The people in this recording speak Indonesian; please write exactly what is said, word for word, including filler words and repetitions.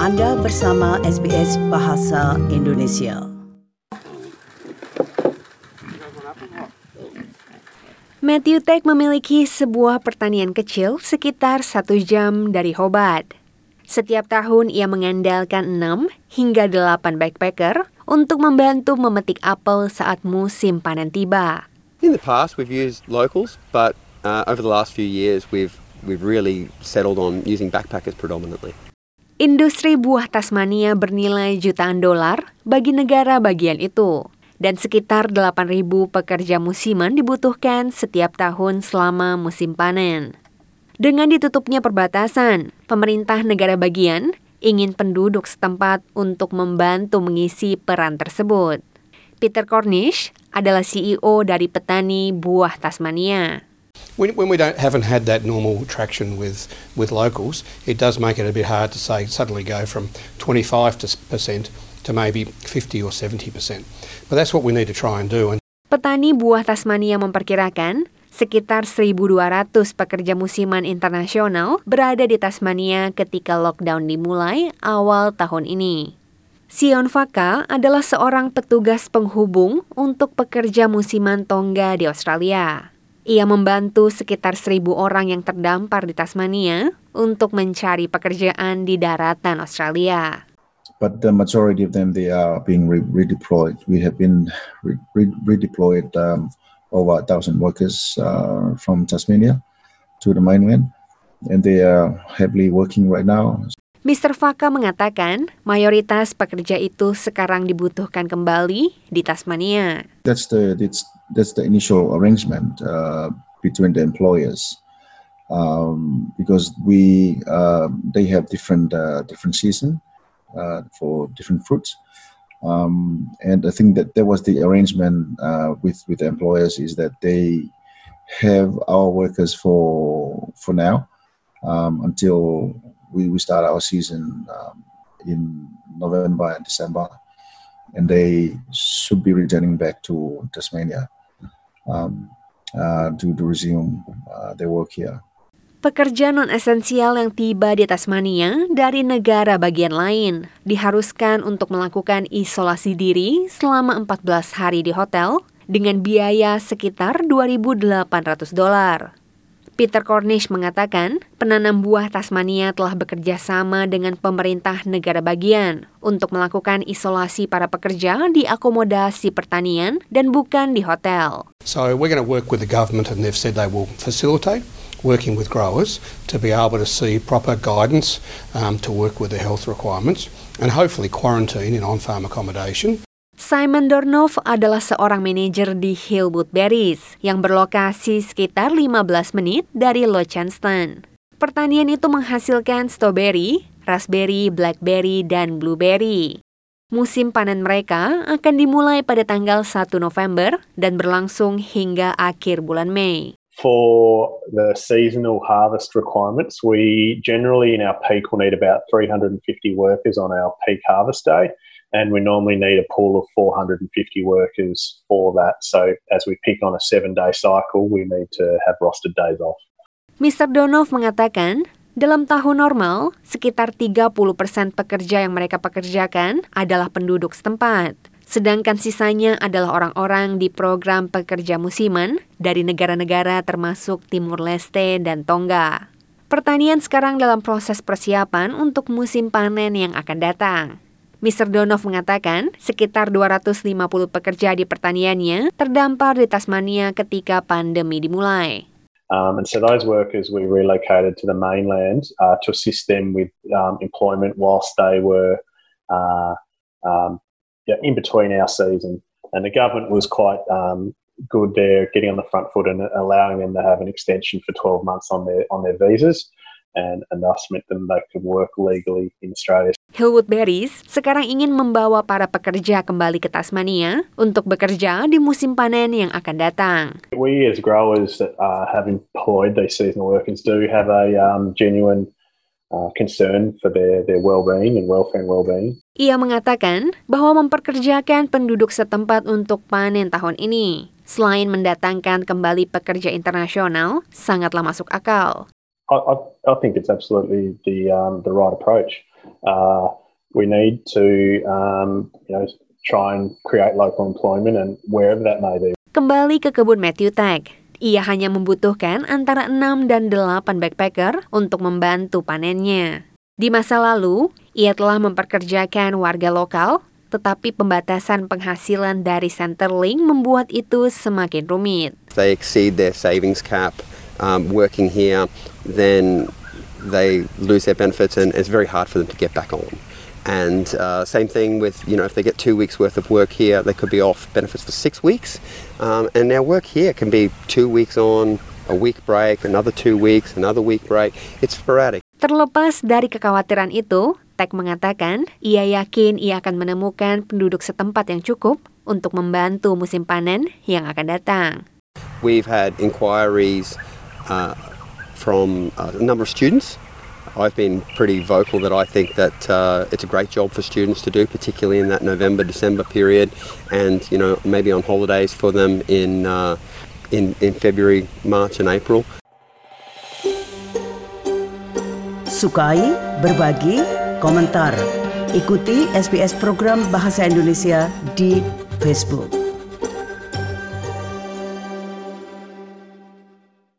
Anda bersama S B S Bahasa Indonesia. Matthew Tech memiliki sebuah pertanian kecil sekitar satu jam dari Hobart. Setiap tahun ia mengandalkan enam hingga delapan backpacker untuk membantu memetik apel saat musim panen tiba. In the past we've used locals, but uh, over the last few years we've we've really settled on using backpackers predominantly. Industri buah Tasmania bernilai jutaan dolar bagi negara bagian itu, dan sekitar delapan ribu pekerja musiman dibutuhkan setiap tahun selama musim panen. Dengan ditutupnya perbatasan, pemerintah negara bagian ingin penduduk setempat untuk membantu mengisi peran tersebut. Peter Cornish adalah C E O dari petani buah Tasmania. When, when we don't haven't had that normal traction with, with locals, it does make it a bit hard to say suddenly go from twenty-five percent to maybe fifty or seventy percent. But that's what we need to try and do. And petani buah Tasmania memperkirakan sekitar seribu dua ratus pekerja musiman internasional berada di Tasmania ketika lockdown dimulai awal tahun ini. Sion Faka adalah seorang petugas penghubung untuk pekerja musiman Tongga di Australia. Ia membantu sekitar seribu orang yang terdampar di Tasmania untuk mencari pekerjaan di daratan Australia. But the majority of them, they are being re- redeployed. We have been re- re- redeployed um, over a thousand workers uh, from Tasmania to the mainland, and they are heavily working right now. Mister Faka mengatakan mayoritas pekerja itu sekarang dibutuhkan kembali di Tasmania. That's the that's, that's the initial arrangement uh, between the employers, um, because we uh, they have different uh, different season uh, for different fruits, um, and I think that that was the arrangement uh, with with the employers, is that they have our workers for for now um, until we, we start our season um, in November and December, and they should be returning back to Tasmania um, uh, to, to resume uh, their work here. Pekerja non-esensial yang tiba di Tasmania dari negara bagian lain diharuskan untuk melakukan isolasi diri selama empat belas hari di hotel dengan biaya sekitar dua ribu delapan ratus dolar. Peter Cornish mengatakan penanam buah Tasmania telah bekerja sama dengan pemerintah negara bagian untuk melakukan isolasi para pekerja di akomodasi pertanian dan bukan di hotel. so we're going to work with the government, and they've said they will facilitate working with growers to be able to see proper guidance um, to work with the health requirements and hopefully quarantine in on-farm accommodation. Simon Dornoff adalah seorang manajer di Hillwood Berries yang berlokasi sekitar lima belas menit dari Launceston. Pertanian itu menghasilkan strawberry, raspberry, blackberry, dan blueberry. Musim panen mereka akan dimulai pada tanggal satu November dan berlangsung hingga akhir bulan Mei. For the seasonal harvest requirements, we generally in our peak will need about three hundred fifty workers on our peak harvest day. And we normally need a pool of four hundred fifty workers for that. So as we pick on a seven-day cycle, we need to have rostered days off. Mister Donoff mengatakan, dalam tahun normal, sekitar tiga puluh persen pekerja yang mereka pekerjakan adalah penduduk setempat. Sedangkan sisanya adalah orang-orang di program pekerja musiman dari negara-negara termasuk Timur Leste dan Tongga. Pertanian sekarang dalam proses persiapan untuk musim panen yang akan datang. Mister Donoff mengatakan sekitar dua ratus lima puluh pekerja di pertaniannya terdampar di Tasmania ketika pandemi dimulai. Um, and so those workers we relocated to the mainland uh, to assist them with um, employment whilst they were uh, um, yeah, in between our season. And the government was quite um, good there, getting on the front foot and allowing them to have an extension for twelve months on their on their visas. And, and thus meant them they could work legally in Australia. Hillwood Berries sekarang ingin membawa para pekerja kembali ke Tasmania untuk bekerja di musim panen yang akan datang. We as growers that uh, have employed these seasonal workers do have a um, genuine uh, concern for their, their well-being and welfare and well-being. Ia mengatakan bahwa memperkerjakan penduduk setempat untuk panen tahun ini, selain mendatangkan kembali pekerja internasional, sangatlah masuk akal. I, I, I think it's absolutely the um, the right approach. uh, we need to, um, you know, try and create local employment and wherever that may be. Kembali ke kebun Matthew Tag. Ia hanya membutuhkan antara enam dan delapan backpacker untuk membantu panennya. Di masa lalu, ia telah memperkerjakan warga lokal, tetapi pembatasan penghasilan dari Centrelink membuat itu semakin rumit. If they exceed their savings cap um, working here, then they lose their benefits and it's very hard for them to get back on. And uh, same thing with, you know, if they get two weeks worth of work here, they could be off benefits for six weeks. Um, and our work here can be two weeks on, a week break, another two weeks, another week break. It's sporadic. Terlepas dari kekhawatiran itu, Tag mengatakan ia yakin ia akan menemukan penduduk setempat yang cukup untuk membantu musim panen yang akan datang. We've had inquiries uh, from a number of students. I've been pretty vocal that I think that uh, it's a great job for students to do, particularly in that November, December period, and you know maybe on holidays for them in uh, in in February, March, and April. Sukai, berbagi, komentar. Ikuti S B S program Bahasa Indonesia di Facebook.